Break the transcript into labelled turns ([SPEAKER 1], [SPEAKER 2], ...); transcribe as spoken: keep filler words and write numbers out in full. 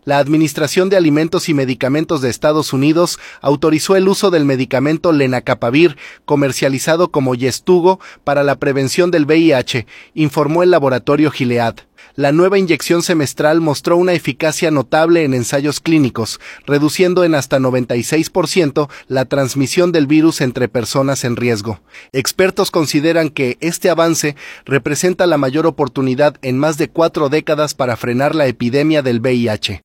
[SPEAKER 1] La Administración de Alimentos y Medicamentos de Estados Unidos autorizó el uso del medicamento lenacapavir, comercializado como Yeztugo, para la prevención del V I H, informó el laboratorio Gilead. La nueva inyección semestral mostró una eficacia notable en ensayos clínicos, reduciendo en hasta noventa y seis por ciento la transmisión del virus entre personas en riesgo. Expertos consideran que este avance representa la mayor oportunidad en más de cuatro décadas para frenar la epidemia del V I H.